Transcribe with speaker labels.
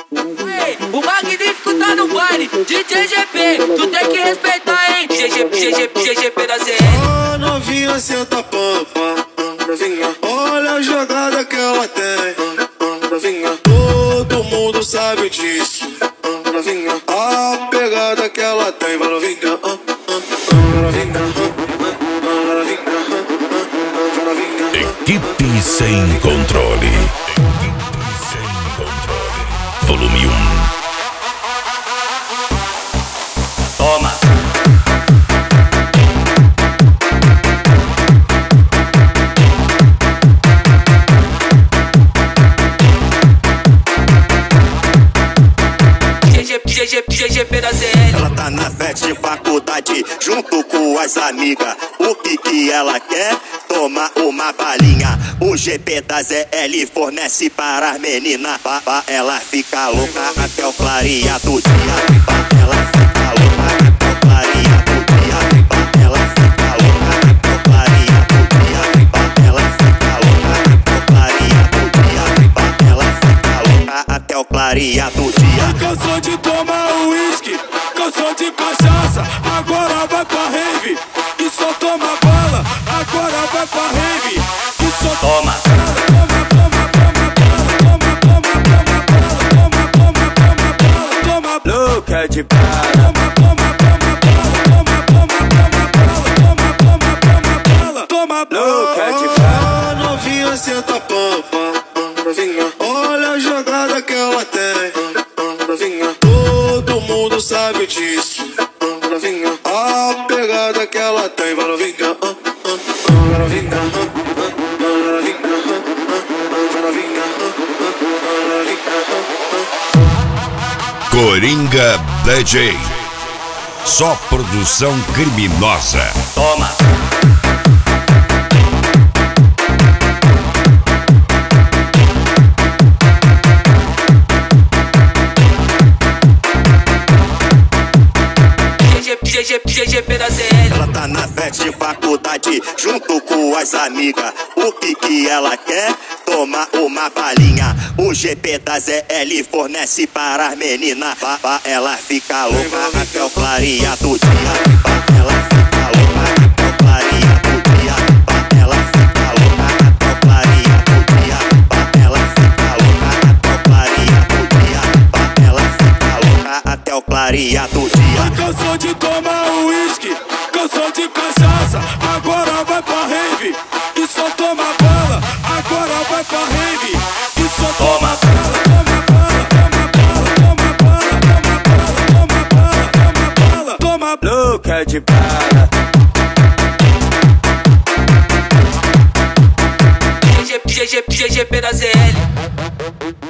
Speaker 1: O magnífico tá no baile, DJ GP, tu tem que respeitar, hein? GGP da ZL.
Speaker 2: Oh, novinha, senta pampa, novinha. Olha a jogada que ela tem, novinha. Todo mundo sabe disso, novinha. A pegada que ela tem, novinha, novinha.
Speaker 3: Equipe sem controle. Volume 1.
Speaker 1: Toma. GGP da ZL.
Speaker 4: Ela tá na festa de faculdade junto com as amigas. O que ela quer? Toma uma balinha. O GP da ZL fornece para as meninas. Ela fica louca até o clarear do dia. Ela fica louca até o clarear do dia. Ela fica louca até o clarear do dia. Ela fica louca até o clarear do dia. Ela fica louca até o clarear do dia.
Speaker 2: Cansou de tomar uísque, cansou de cachaça, agora vai pra rave e só toma bala. Agora vai pra rave e só
Speaker 1: toma.
Speaker 2: Toma louca de bala. Toma louca de bala. Novinha, senta pampa, novinha. Olha a jogada que ela tem, novinha. Todo mundo sabe disso, novinha. A pegada que ela tem, novinha, novinha.
Speaker 3: Coringa DJ. Só produção criminosa.
Speaker 1: Toma. GGP da ZL.
Speaker 4: Ela tá na festa de faculdade junto com as amigas. O que ela quer? Toma uma balinha. O GP da ZL fornece para as meninas. Ela fica louca até o clarear do dia. Ela fica louca até o clarear do dia. Ela fica louca até o clarear do dia. Ela fica louca até o clarear do dia. Ela fica louca até o clarear do dia.
Speaker 2: Cansou de tomar uísque, cansou de cachaça, agora vai pra rave e só toma bala. Agora vai pra rave e só toma bala. Toma louca de bala.
Speaker 1: GGP da ZL.